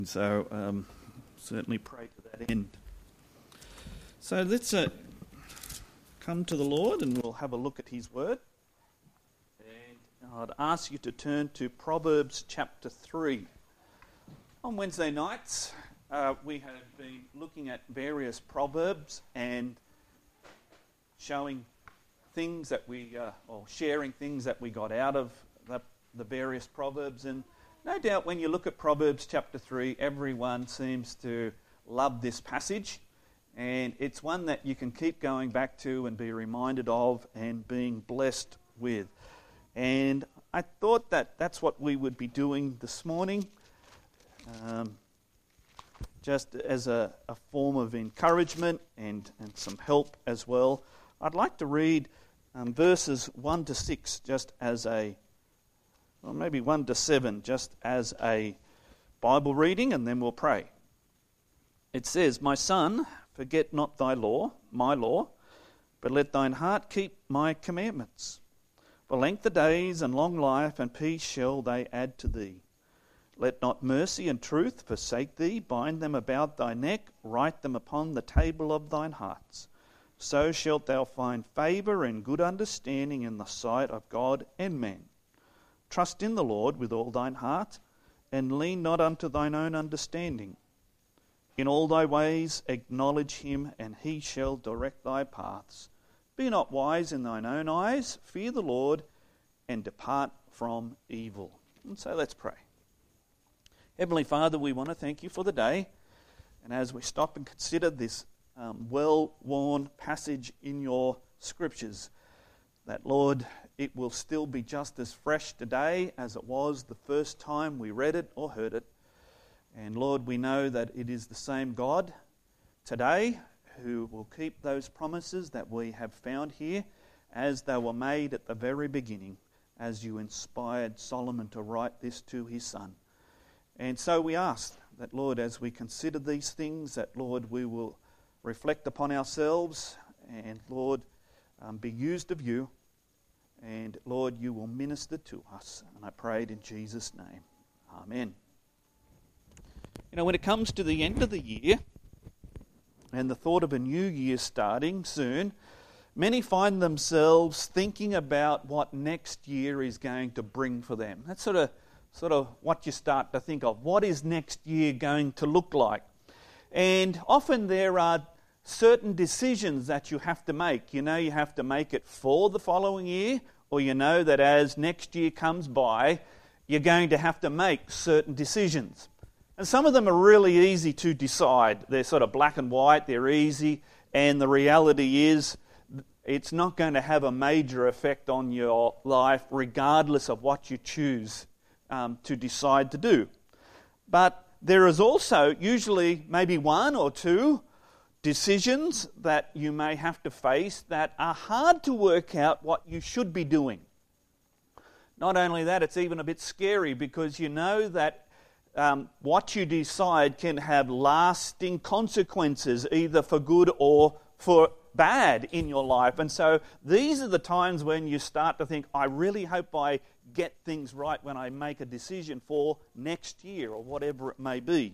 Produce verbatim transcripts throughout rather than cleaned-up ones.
So um, certainly pray to that end. So let's uh, come to the Lord and we'll have a look at His Word. And I'd ask you to turn to Proverbs chapter three. On Wednesday nights uh, we have been looking at various proverbs and showing things that we, uh, or sharing things that we got out of the, the various proverbs. And no doubt when you look at Proverbs chapter three, everyone seems to love this passage. And it's one that you can keep going back to and be reminded of and being blessed with. And I thought that that's what we would be doing this morning, um, just as a, a form of encouragement and, and some help as well. I'd like to read um, verses one to six just as a Or maybe one to seven, just as a Bible reading, and then we'll pray. It says, "My son, forget not thy law, my law, but let thine heart keep my commandments. For length of days and long life and peace shall they add to thee. Let not mercy and truth forsake thee. Bind them about thy neck, write them upon the table of thine hearts. So shalt thou find favour and good understanding in the sight of God and man. Trust in the Lord with all thine heart, and lean not unto thine own understanding. In all thy ways acknowledge him, and he shall direct thy paths. Be not wise in thine own eyes, fear the Lord, and depart from evil." And so let's pray. Heavenly Father, we want to thank you for the day, and as we stop and consider this um, well-worn passage in your scriptures, that, Lord, it will still be just as fresh today as it was the first time we read it or heard it. And Lord, we know that it is the same God today who will keep those promises that we have found here as they were made at the very beginning, as you inspired Solomon to write this to his son. And so we ask that, Lord, as we consider these things, that, Lord, we will reflect upon ourselves and, Lord, um, be used of you. And Lord, you will minister to us. And I pray it in Jesus' name. Amen. You know, when it comes to the end of the year and the thought of a new year starting soon, many find themselves thinking about what next year is going to bring for them. That's sort of, sort of what you start to think of. What is next year going to look like? And often there are certain decisions that you have to make. You know you have to make it for the following year, or you know that as next year comes by, you're going to have to make certain decisions. And some of them are really easy to decide. They're sort of black and white, they're easy, and the reality is it's not going to have a major effect on your life regardless of what you choose um, to decide to do. But there is also usually maybe one or two decisions that you may have to face that are hard to work out what you should be doing. Not only that, it's even a bit scary because you know that um, what you decide can have lasting consequences, either for good or for bad in your life. And so these are the times when you start to think, I really hope I get things right when I make a decision for next year or whatever it may be.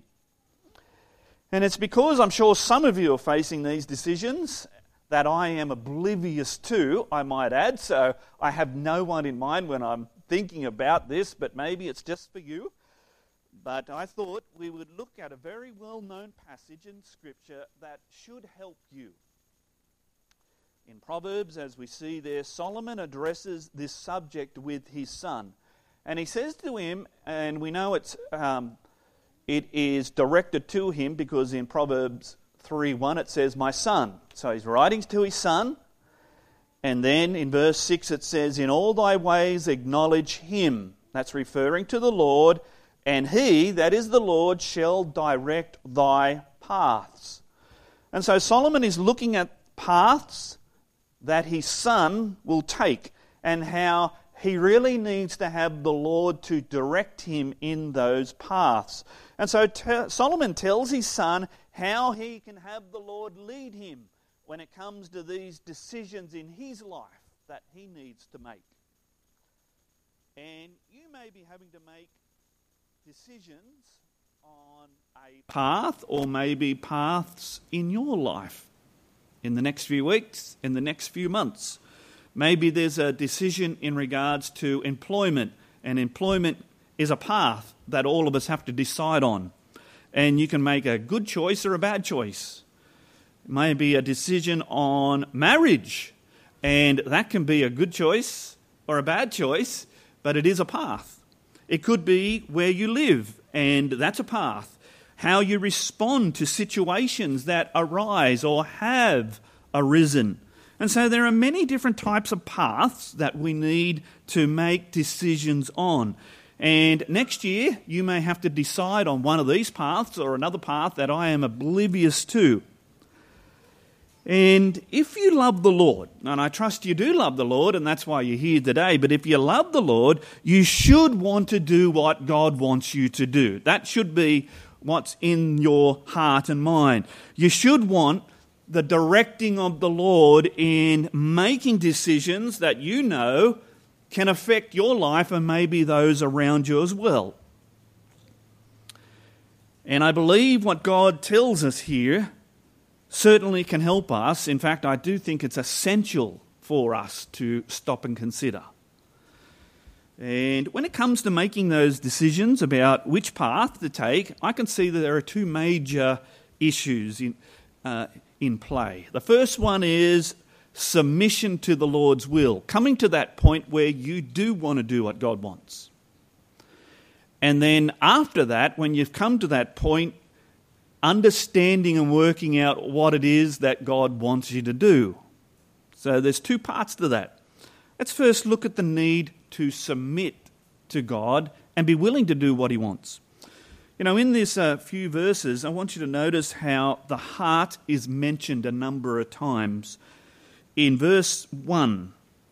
And it's because I'm sure some of you are facing these decisions that I am oblivious to, I might add. So I have no one in mind when I'm thinking about this, but maybe it's just for you. But I thought we would look at a very well-known passage in Scripture that should help you. In Proverbs, as we see there, Solomon addresses this subject with his son. And he says to him, and we know it's... Um, It is directed to him because in Proverbs three one it says, "My son." So he's writing to his son. And then in verse six it says, "In all thy ways acknowledge him." That's referring to the Lord. "And he," that is the Lord, "shall direct thy paths." And so Solomon is looking at paths that his son will take and how he really needs to have the Lord to direct him in those paths. And so te- Solomon tells his son how he can have the Lord lead him when it comes to these decisions in his life that he needs to make. And you may be having to make decisions on a path or maybe paths in your life in the next few weeks, in the next few months. Maybe there's a decision in regards to employment, and employment is a path that all of us have to decide on. And you can make a good choice or a bad choice. Maybe a decision on marriage, and that can be a good choice or a bad choice, but it is a path. It could be where you live, and that's a path. How you respond to situations that arise or have arisen. And so there are many different types of paths that we need to make decisions on. And next year, you may have to decide on one of these paths or another path that I am oblivious to. And if you love the Lord, and I trust you do love the Lord, and that's why you're here today, but if you love the Lord, you should want to do what God wants you to do. That should be what's in your heart and mind. You should want the directing of the Lord in making decisions that you know can affect your life and maybe those around you as well. And I believe what God tells us here certainly can help us. In fact, I do think it's essential for us to stop and consider. And when it comes to making those decisions about which path to take, I can see that there are two major issues in, uh, in play. The first one is submission to the Lord's will, coming to that point where you do want to do what God wants. And then after that, when you've come to that point, understanding and working out what it is that God wants you to do. So there's two parts to that. Let's first look at the need to submit to God and be willing to do what He wants. You know, in this uh, few verses, I want you to notice how the heart is mentioned a number of times. In verse one,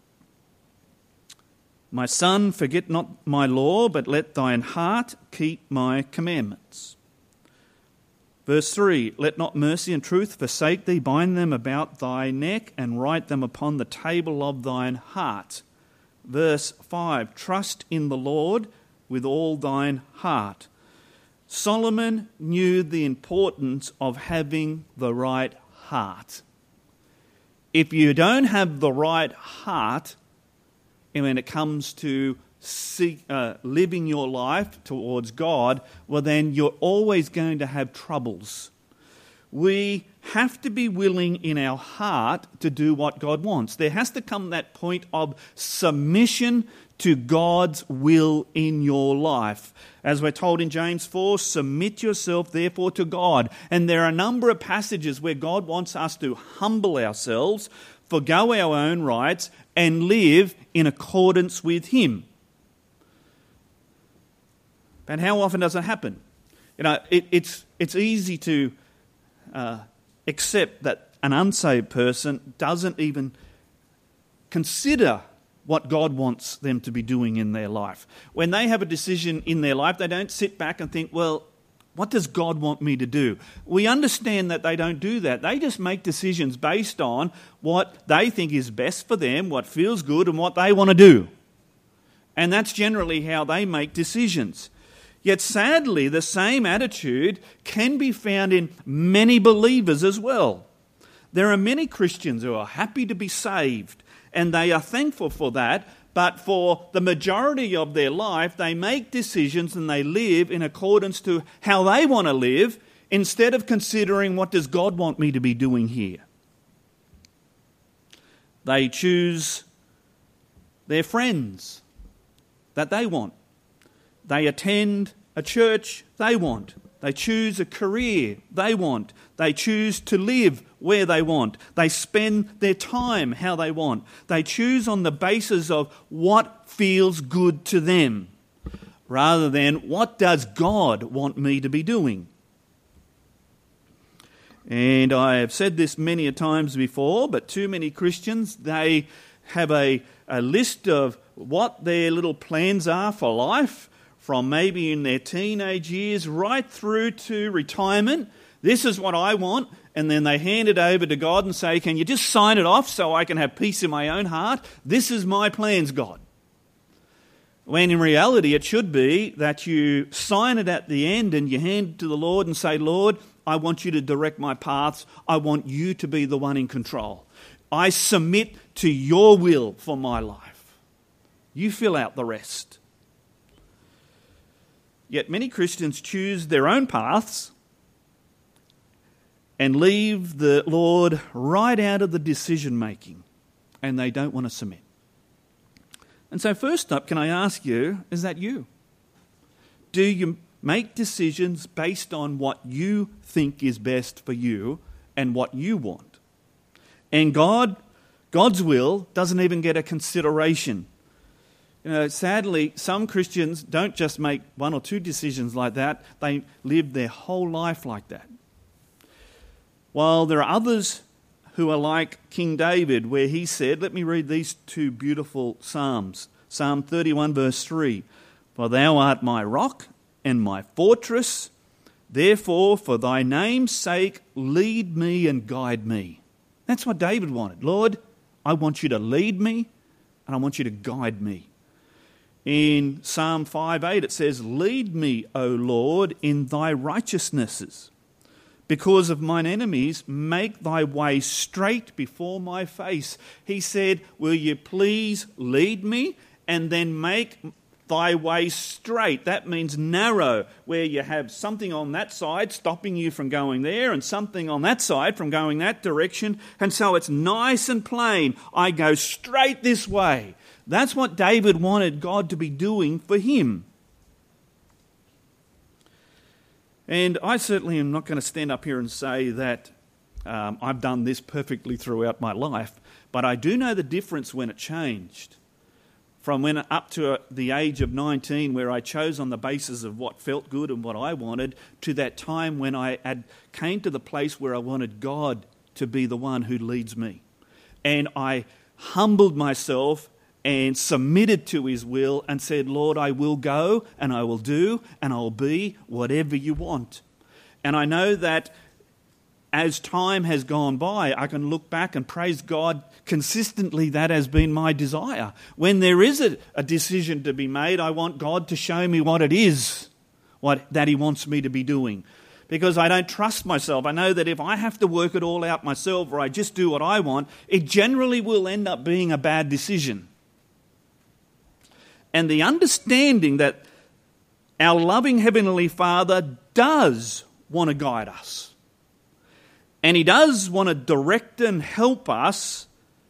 "My son, forget not my law, but let thine heart keep my commandments." Verse three, "Let not mercy and truth forsake thee, bind them about thy neck, and write them upon the table of thine heart." Verse five, "Trust in the Lord with all thine heart." Solomon knew the importance of having the right heart. If you don't have the right heart, and when it comes to seek, uh, living your life towards God, well then you're always going to have troubles. We have to be willing in our heart to do what God wants. There has to come that point of submission to God's will in your life. As we're told in James four, "Submit yourself therefore to God." And there are a number of passages where God wants us to humble ourselves, forgo our own rights, and live in accordance with Him. But how often does it happen? You know, it, it's it's easy to uh, accept that an unsaved person doesn't even consider what God wants them to be doing in their life. When they have a decision in their life, they don't sit back and think, well, what does God want me to do? We understand that they don't do that. They just make decisions based on what they think is best for them, what feels good, and what they want to do. And that's generally how they make decisions. Yet sadly, the same attitude can be found in many believers as well. There are many Christians who are happy to be saved, and they are thankful for that, but for the majority of their life, they make decisions and they live in accordance to how they want to live, instead of considering, what does God want me to be doing here? They choose their friends that they want. They attend a church they want. They choose a career they want. They choose to live where they want. They spend their time how they want. They choose on the basis of what feels good to them, rather than what does God want me to be doing. And I have said this many a times before, but too many Christians, they have a, a list of what their little plans are for life, from maybe in their teenage years right through to retirement. This is what I want, and then they hand it over to God and say, can you just sign it off so I can have peace in my own heart? This is my plans, God. When in reality it should be that you sign it at the end and you hand it to the Lord and say, Lord, I want you to direct my paths. I want you to be the one in control. I submit to your will for my life. You fill out the rest. Yet many Christians choose their own paths and leave the Lord right out of the decision making, and they don't want to submit. And so first up, can I ask you, is that you? Do you make decisions based on what you think is best for you and what you want? And God, God's will doesn't even get a consideration. You know, sadly, some Christians don't just make one or two decisions like that. They live their whole life like that. While there are others who are like King David, where he said, let me read these two beautiful Psalms. Psalm thirty-one verse three, for thou art my rock and my fortress, therefore for thy name's sake lead me and guide me. That's what David wanted. Lord, I want you to lead me and I want you to guide me. In Psalm five eight it says, lead me, O Lord, in thy righteousnesses. Because of mine enemies, make thy way straight before my face. He said, will you please lead me and then make thy way straight? That means narrow, where you have something on that side stopping you from going there and something on that side from going that direction. And so it's nice and plain. I go straight this way. That's what David wanted God to be doing for him. And I certainly am not going to stand up here and say that um, I've done this perfectly throughout my life, but I do know the difference when it changed. From when up to the age of nineteen, where I chose on the basis of what felt good and what I wanted, to that time when I had came to the place where I wanted God to be the one who leads me. And I humbled myself and submitted to his will and said, Lord, I will go and I will do and I'll be whatever you want. And I know that as time has gone by, I can look back and praise God consistently. That has been my desire. When there is a, a decision to be made, I want God to show me what it is, what that he wants me to be doing. Because I don't trust myself. I know that if I have to work it all out myself or I just do what I want, it generally will end up being a bad decision. And the understanding that our loving Heavenly Father does want to guide us. And he does want to direct and help us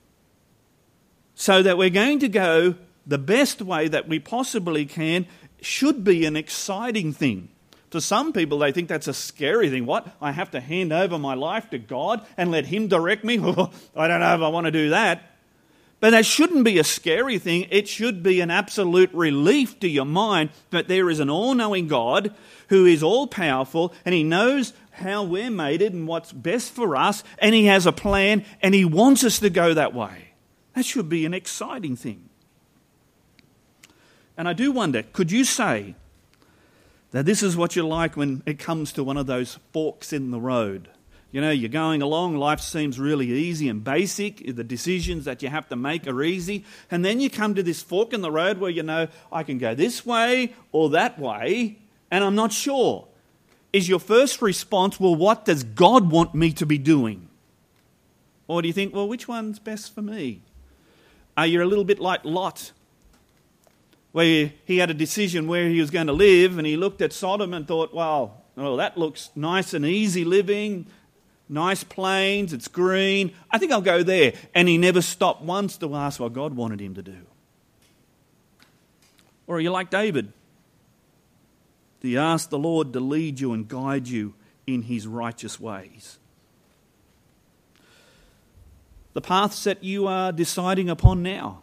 so that we're going to go the best way that we possibly can should be an exciting thing. To some people, they think that's a scary thing. What? I have to hand over my life to God and let him direct me? I don't know if I want to do that. But that shouldn't be a scary thing. It should be an absolute relief to your mind that there is an all-knowing God who is all-powerful and he knows how we're made it and what's best for us, and he has a plan and he wants us to go that way. That should be an exciting thing. And I do wonder, could you say that this is what you're like when it comes to one of those forks in the road? You know, you're going along, life seems really easy and basic, the decisions that you have to make are easy, and then you come to this fork in the road where you know, I can go this way or that way, and I'm not sure. Is your first response, well, what does God want me to be doing? Or do you think, well, which one's best for me? Are you a little bit like Lot, where he had a decision where he was going to live, and he looked at Sodom and thought, wow, well, that looks nice and easy living, nice plains, it's green, I think I'll go there. And he never stopped once to ask what God wanted him to do. Or are you like David? Do you ask the Lord to lead you and guide you in his righteous ways? The paths that you are deciding upon now,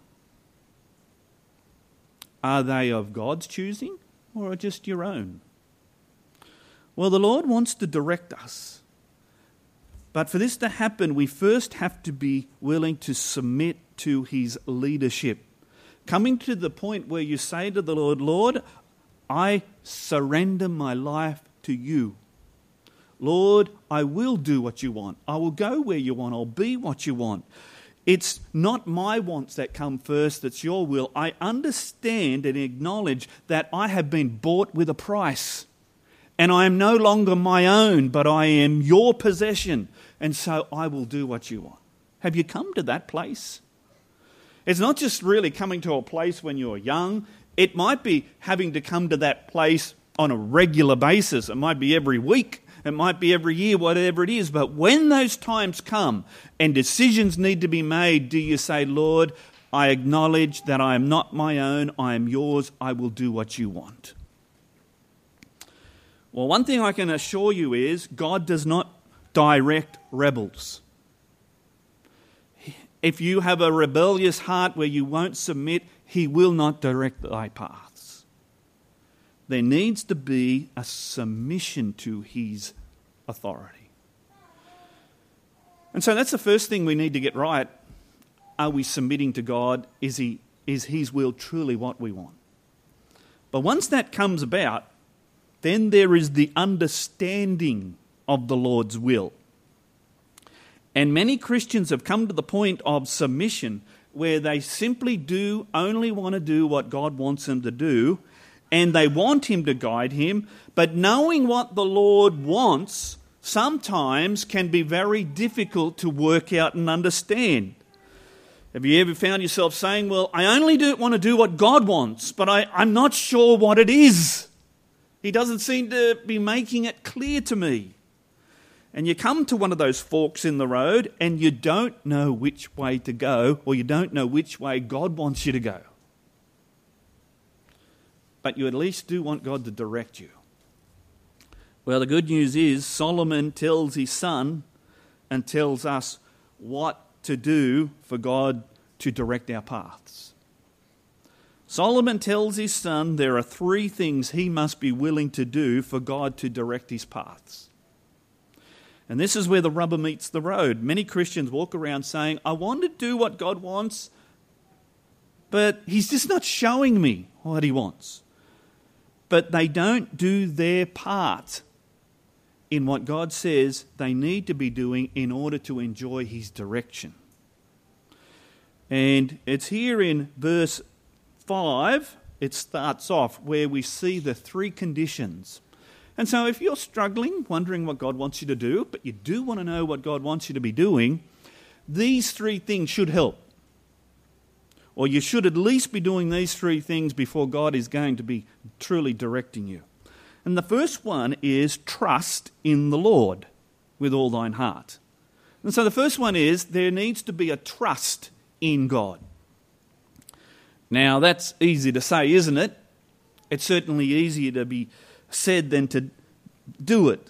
are they of God's choosing or just your own? Well, the Lord wants to direct us. But for this to happen, we first have to be willing to submit to his leadership. Coming to the point where you say to the Lord, Lord, I surrender my life to you. Lord, I will do what you want. I will go where you want. I'll be what you want. It's not my wants that come first, it's your will. I understand and acknowledge that I have been bought with a price. And I am no longer my own, but I am your possession. And so I will do what you want. Have you come to that place? It's not just really coming to a place when you're young. It might be having to come to that place on a regular basis. It might be every week. It might be every year, whatever it is. But when those times come and decisions need to be made, do you say, Lord, I acknowledge that I am not my own. I am yours. I will do what you want. Well, one thing I can assure you is God does not direct rebels. If you have a rebellious heart where you won't submit, He will not direct thy paths. There needs to be a submission to His authority. And so that's the first thing we need to get right. Are we submitting to God? Is He, is His will truly what we want? But once that comes about, then there is the understanding of the Lord's will. And many Christians have come to the point of submission where they simply do only want to do what God wants them to do, and they want Him to guide Him, but knowing what the Lord wants sometimes can be very difficult to work out and understand. Have you ever found yourself saying, well, I only do want to do what God wants, but I, I'm not sure what it is. He doesn't seem to be making it clear to me. And you come to one of those forks in the road and you don't know which way to go, or you don't know which way God wants you to go. But you at least do want God to direct you. Well, the good news is Solomon tells his son and tells us what to do for God to direct our paths. Solomon tells his son there are three things he must be willing to do for God to direct his paths. And this is where the rubber meets the road. Many Christians walk around saying, I want to do what God wants, but He's just not showing me what He wants. But they don't do their part in what God says they need to be doing in order to enjoy His direction. And it's here in verse five, it starts off where we see the three conditions. And so if you're struggling, wondering what God wants you to do, but you do want to know what God wants you to be doing, these three things should help. Or you should at least be doing these three things before God is going to be truly directing you. And the first one is trust in the Lord with all thine heart. And so the first one is there needs to be a trust in God. Now, that's easy to say, isn't it? It's certainly easier to be said than to do it.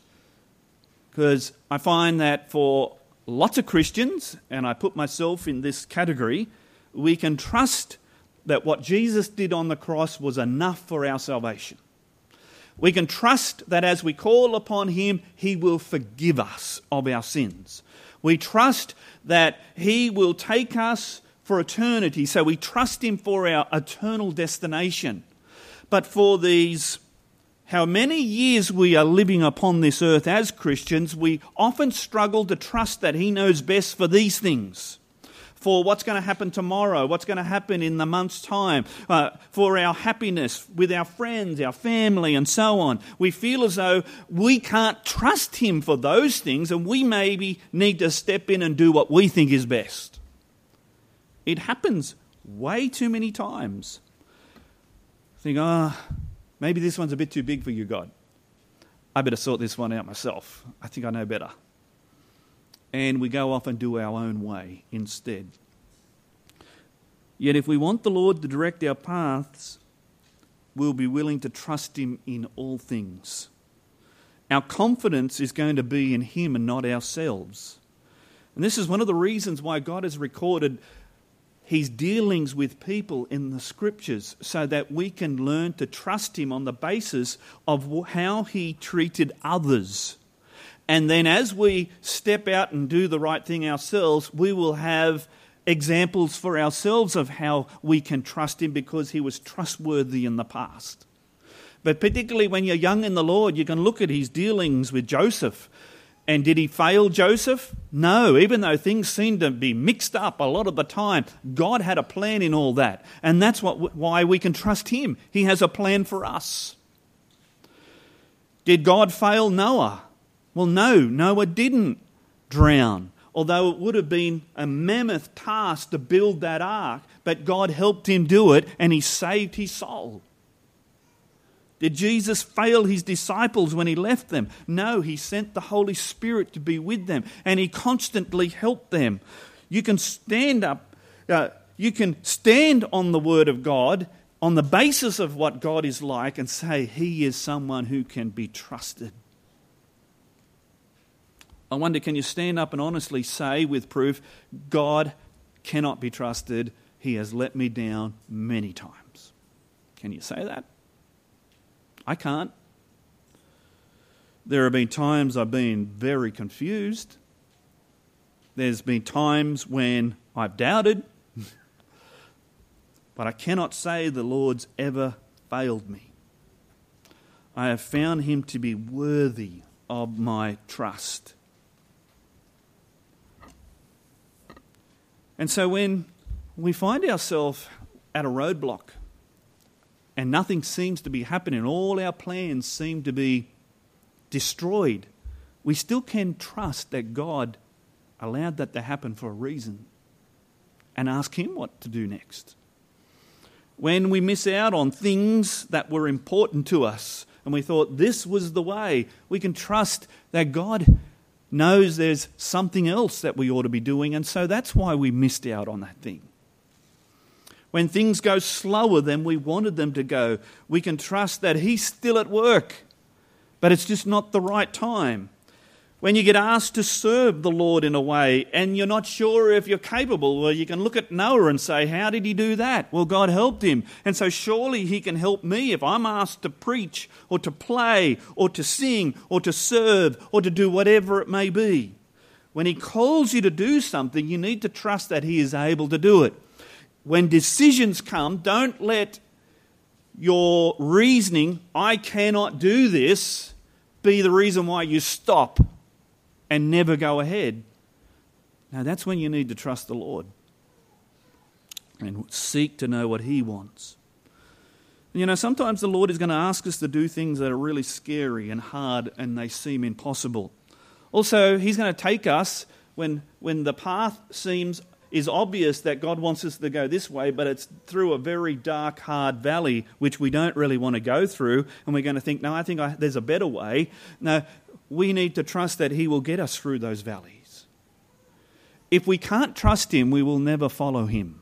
Because I find that for lots of Christians, and I put myself in this category, we can trust that what Jesus did on the cross was enough for our salvation. We can trust that as we call upon Him, He will forgive us of our sins. We trust that He will take us for eternity, so we trust Him for our eternal destination. But for these, how many years we are living upon this earth as Christians, we often struggle to trust that He knows best for these things. For what's going to happen tomorrow, what's going to happen in the month's time, uh, for our happiness with our friends, our family, and so on. We feel as though we can't trust Him for those things, and we maybe need to step in and do what we think is best. It happens way too many times. Think, oh, maybe this one's a bit too big for you, God. I better sort this one out myself. I think I know better. And we go off and do our own way instead. Yet if we want the Lord to direct our paths, we'll be willing to trust Him in all things. Our confidence is going to be in Him and not ourselves. And this is one of the reasons why God has recorded His dealings with people in the Scriptures so that we can learn to trust Him on the basis of how He treated others. And then as we step out and do the right thing ourselves, we will have examples for ourselves of how we can trust Him because He was trustworthy in the past. But particularly when you're young in the Lord, you can look at His dealings with Joseph And did he fail Joseph? No, even though things seemed to be mixed up a lot of the time, God had a plan in all that. And that's what, why we can trust him. He has a plan for us. Did God fail Noah? Well, no, Noah didn't drown, although it would have been a mammoth task to build that ark, but God helped him do it and he saved his soul. Did Jesus fail his disciples when he left them? No, he sent the Holy Spirit to be with them and he constantly helped them. You can stand up, uh, you can stand on the Word of God on the basis of what God is like and say he is someone who can be trusted. I wonder, can you stand up and honestly say with proof, God cannot be trusted, he has let me down many times? Can you say that? I can't. There have been times I've been very confused. There's been times when I've doubted. But I cannot say the Lord's ever failed me. I have found him to be worthy of my trust. And so when we find ourselves at a roadblock, and nothing seems to be happening, all our plans seem to be destroyed, we still can trust that God allowed that to happen for a reason and ask him what to do next. When we miss out on things that were important to us and we thought this was the way, we can trust that God knows there's something else that we ought to be doing, and so that's why we missed out on that thing. When things go slower than we wanted them to go, we can trust that he's still at work, but it's just not the right time. When you get asked to serve the Lord in a way and you're not sure if you're capable, well, you can look at Noah and say, how did he do that? Well, God helped him. And so surely he can help me if I'm asked to preach or to play or to sing or to serve or to do whatever it may be. When he calls you to do something, you need to trust that he is able to do it. When decisions come, don't let your reasoning, I cannot do this, be the reason why you stop and never go ahead. Now that's when you need to trust the Lord and seek to know what he wants. You know, sometimes the Lord is going to ask us to do things that are really scary and hard and they seem impossible. Also, he's going to take us when when the path seems is obvious that God wants us to go this way, but it's through a very dark, hard valley, which we don't really want to go through, and we're going to think, no, I think I, there's a better way. No, we need to trust that he will get us through those valleys. If we can't trust him, we will never follow him.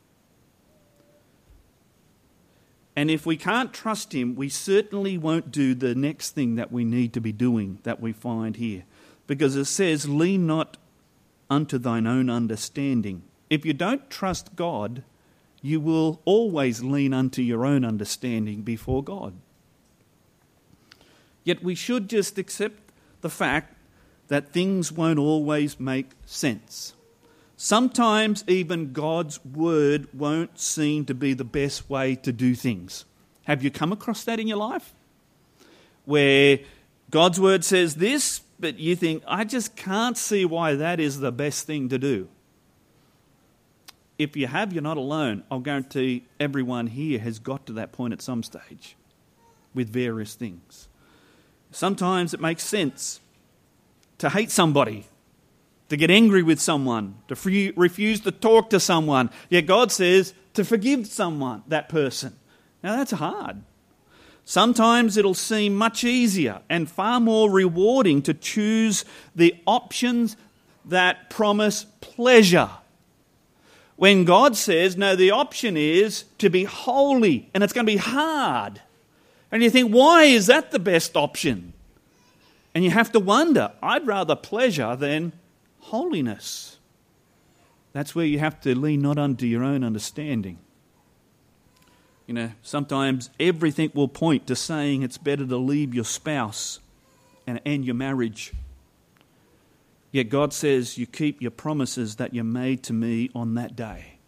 And if we can't trust him, we certainly won't do the next thing that we need to be doing that we find here. Because it says, lean not unto thine own understanding. If you don't trust God, you will always lean unto your own understanding before God. Yet we should just accept the fact that things won't always make sense. Sometimes even God's word won't seem to be the best way to do things. Have you come across that in your life? Where God's word says this, but you think, I just can't see why that is the best thing to do. If you have, you're not alone. I'll guarantee everyone here has got to that point at some stage with various things. Sometimes it makes sense to hate somebody, to get angry with someone, to free, refuse to talk to someone. Yet God says to forgive someone, that person. Now that's hard. Sometimes it'll seem much easier and far more rewarding to choose the options that promise pleasure. When God says, no, the option is to be holy, and it's going to be hard. And you think, why is that the best option? And you have to wonder, I'd rather pleasure than holiness. That's where you have to lean not unto your own understanding. You know, sometimes everything will point to saying it's better to leave your spouse and end your marriage. Yet God says you keep your promises that you made to me on that day.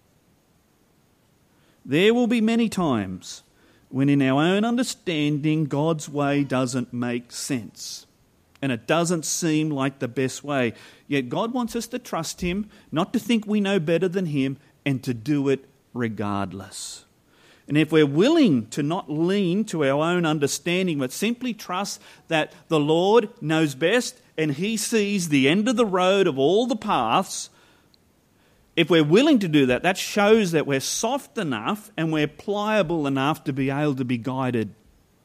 There will be many times when in our own understanding God's way doesn't make sense. and it doesn't seem like the best way. Yet God wants us to trust him, not to think we know better than him, and to do it regardless. And if we're willing to not lean to our own understanding, but simply trust that the Lord knows best and he sees the end of the road of all the paths, if we're willing to do that, that shows that we're soft enough and we're pliable enough to be able to be guided.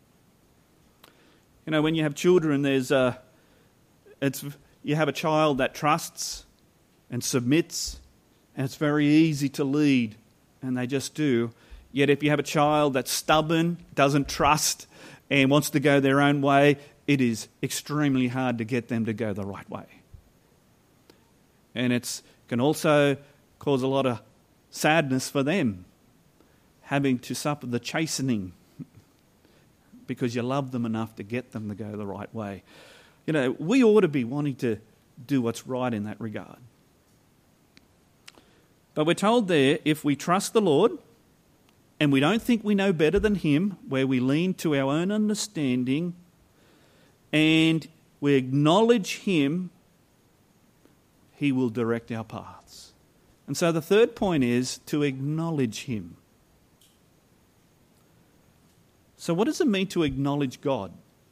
You know, when you have children, there's a, it's you have a child that trusts and submits, and it's very easy to lead, and they just do. Yet if you have a child that's stubborn, doesn't trust, and wants to go their own way, it is extremely hard to get them to go the right way. And it can also cause a lot of sadness for them, having to suffer the chastening because you love them enough to get them to go the right way. You know, we ought to be wanting to do what's right in that regard. But we're told there, if we trust the Lord, and we don't think we know better than him, where we lean to our own understanding, and we acknowledge him, he will direct our paths. And so the third point is to acknowledge him. So what does it mean to acknowledge God?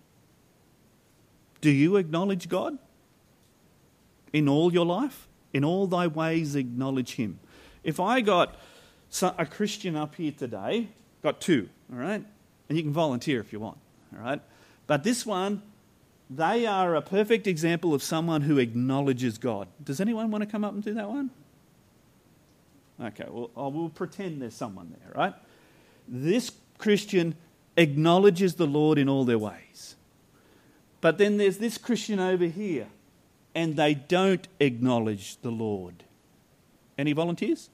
Do you acknowledge God? In all your life? In all thy ways acknowledge him. If I got a Christian up here today, got two, all right? And you can volunteer if you want, all right? But this one, they are a perfect example of someone who acknowledges God. Does anyone want to come up and do that one? Okay, well, I will pretend there's someone there, right? This Christian acknowledges the Lord in all their ways. But then there's this Christian over here, and they don't acknowledge the Lord. Any volunteers?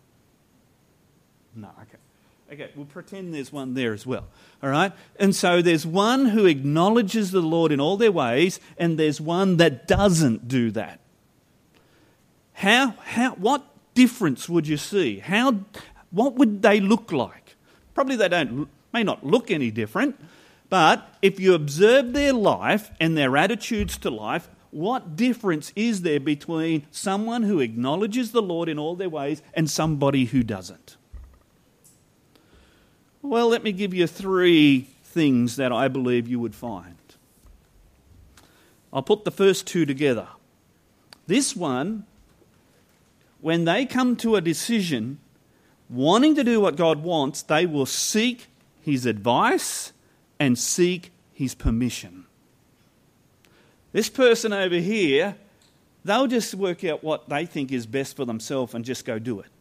No, okay. Okay, we'll pretend there's one there as well. All right? And so there's one who acknowledges the Lord in all their ways, and there's one that doesn't do that. How, how, what difference would you see? How, what would they look like? Probably they don't, may not look any different, but if you observe their life and their attitudes to life, what difference is there between someone who acknowledges the Lord in all their ways and somebody who doesn't? Well, let me give you three things that I believe you would find. I'll put the first two together. This one, when they come to a decision, wanting to do what God wants, they will seek his advice and seek his permission. This person over here, they'll just work out what they think is best for themselves and just go do it.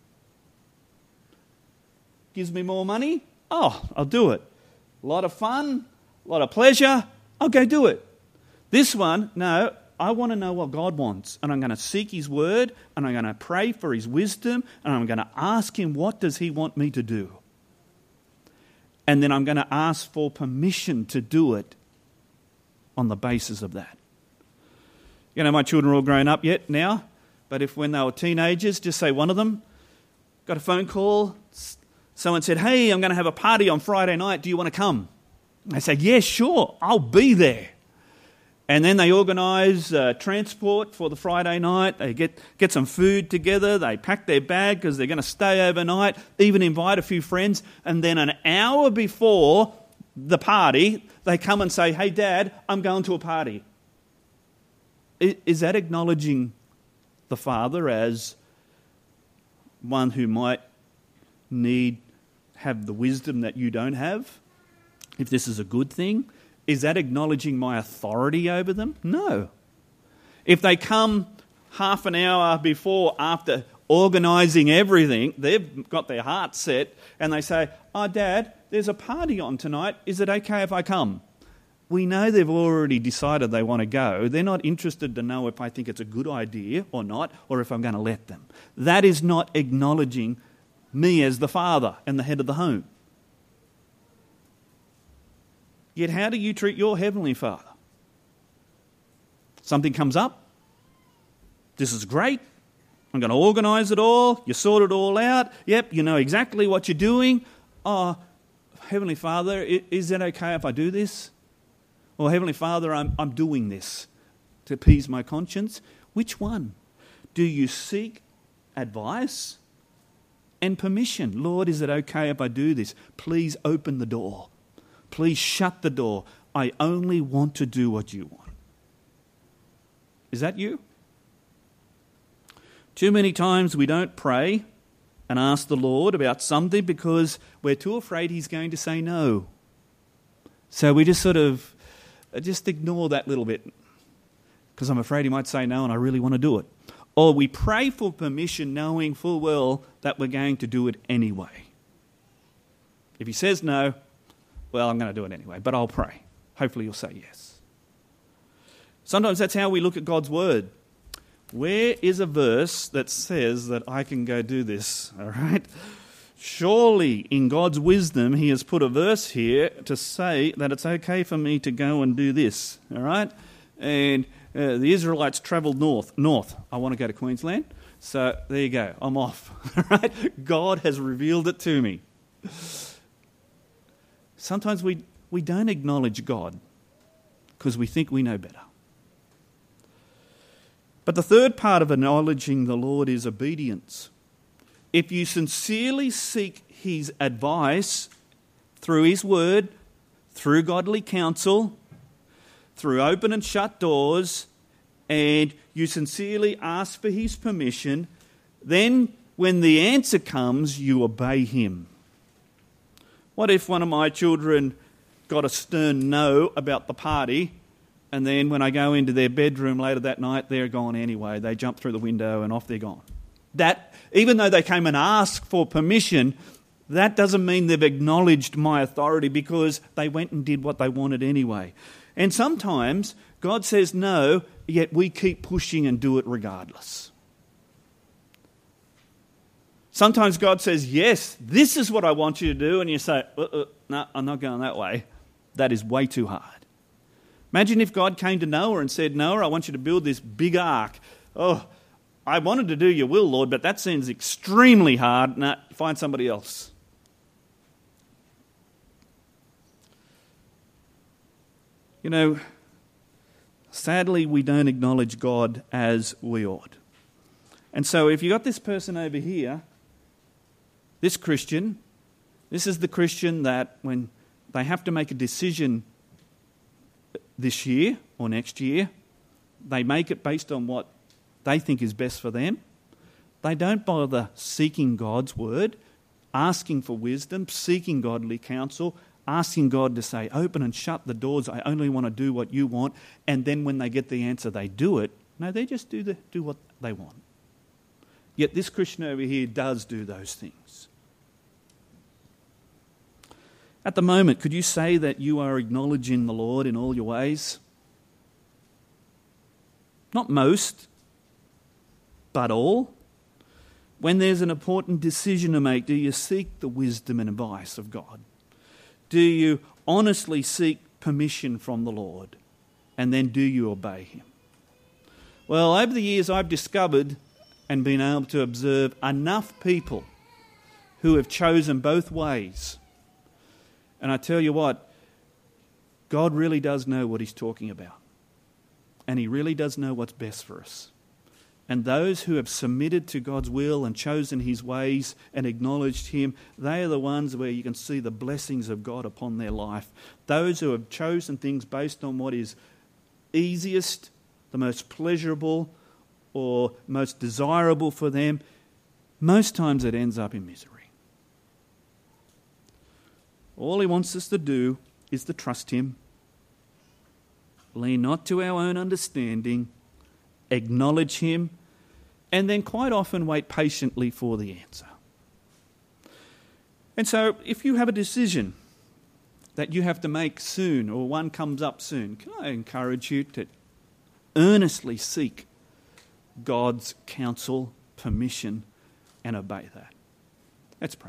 Gives me more money? Oh, I'll do it. A lot of fun, a lot of pleasure, I'll go do it. This one, no, I want to know what God wants, and I'm going to seek his word, and I'm going to pray for his wisdom, and I'm going to ask him, what does he want me to do? And then I'm going to ask for permission to do it on the basis of that. You know, my children are all grown up yet now, but if when they were teenagers, just say one of them got a phone call, someone said, hey, I'm going to have a party on Friday night, do you want to come? They say, yeah, sure, I'll be there. And then they organise uh, transport for the Friday night. They get, get some food together. They pack their bag because they're going to stay overnight, even invite a few friends. And then an hour before the party, they come and say, hey, Dad, I'm going to a party. Is, is that acknowledging the father as one who might need have the wisdom that you don't have? If this is a good thing? Is that acknowledging my authority over them? No. If they come half an hour before, after organising everything, they've got their heart set, and they say, oh, Dad, there's a party on tonight. Is it okay if I come? We know they've already decided they want to go. They're not interested to know if I think it's a good idea or not, or if I'm going to let them. That is not acknowledging me as the father and the head of the home. Yet how do you treat your Heavenly Father? Something comes up. This is great. I'm going to organise it all. You sort it all out. Yep, you know exactly what you're doing. Oh, Heavenly Father, is it okay if I do this? Or, Heavenly Father, I'm, I'm doing this to appease my conscience. Which one? Do you seek advice and permission? Lord, is it okay if I do this? Please open the door. Please shut the door. I only want to do what you want. Is that you? Too many times we don't pray and ask the Lord about something because we're too afraid he's going to say no. So we just sort of just ignore that little bit because I'm afraid he might say no and I really want to do it. Or we pray for permission knowing full well that we're going to do it anyway. If he says no, well, I'm going to do it anyway, but I'll pray. Hopefully you'll say yes. Sometimes that's how we look at God's word. Where is a verse that says that I can go do this? All right? Surely in God's wisdom he has put a verse here to say that it's okay for me to go and do this. All right? And uh, the Israelites travelled north. North. I want to go to Queensland. So there you go. I'm off. All right? God has revealed it to me. Sometimes we, we don't acknowledge God because we think we know better. But the third part of acknowledging the Lord is obedience. If you sincerely seek his advice through his word, through godly counsel, through open and shut doors, and you sincerely ask for his permission, then when the answer comes, you obey him. What if one of my children got a stern no about the party, and then when I go into their bedroom later that night, they're gone anyway. They jump through the window and off they're gone. That, even though they came and asked for permission, that doesn't mean they've acknowledged my authority because they went and did what they wanted anyway. And sometimes God says no, yet we keep pushing and do it regardless. Sometimes God says, yes, this is what I want you to do, and you say, uh, uh, no, I'm not going that way. That is way too hard. Imagine if God came to Noah and said, Noah, I want you to build this big ark. Oh, I wanted to do your will, Lord, but that seems extremely hard. Nah, find somebody else. You know, sadly, we don't acknowledge God as we ought. And so if you got this person over here, this Christian, this is the Christian that when they have to make a decision this year or next year, they make it based on what they think is best for them. They don't bother seeking God's word, asking for wisdom, seeking godly counsel, asking God to say, open and shut the doors, I only want to do what you want, and then when they get the answer, they do it. No, they just do, the, do what they want. Yet this Christian over here does do those things. At the moment, could you say that you are acknowledging the Lord in all your ways? Not most, but all. When there's an important decision to make, do you seek the wisdom and advice of God? Do you honestly seek permission from the Lord? And then do you obey him? Well, over the years I've discovered and been able to observe enough people who have chosen both ways. And I tell you what, God really does know what he's talking about. And he really does know what's best for us. And those who have submitted to God's will and chosen his ways and acknowledged him, they are the ones where you can see the blessings of God upon their life. Those who have chosen things based on what is easiest, the most pleasurable, or most desirable for them, most times it ends up in misery. All he wants us to do is to trust him, lean not to our own understanding, acknowledge him, and then quite often wait patiently for the answer. And so if you have a decision that you have to make soon or one comes up soon, can I encourage you to earnestly seek God's counsel, permission, and obey that? Let's pray.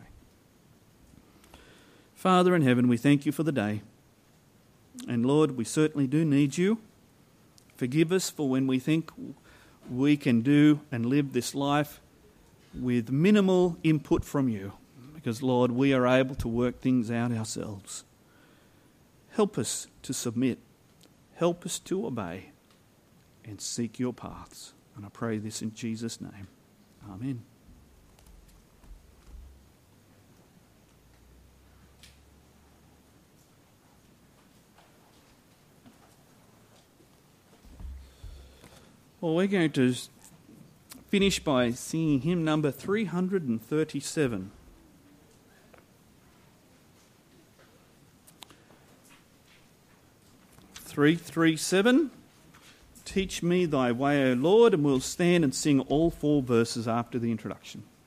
Father in heaven, we thank you for the day. And Lord, we certainly do need you. Forgive us for when we think we can do and live this life with minimal input from you. Because, Lord, we are able to work things out ourselves. Help us to submit. Help us to obey and seek your paths. And I pray this in Jesus' name. Amen. Well, we're going to finish by singing hymn number three hundred thirty-seven. three thirty-seven, Teach me thy way, O Lord, and we'll stand and sing all four verses after the introduction.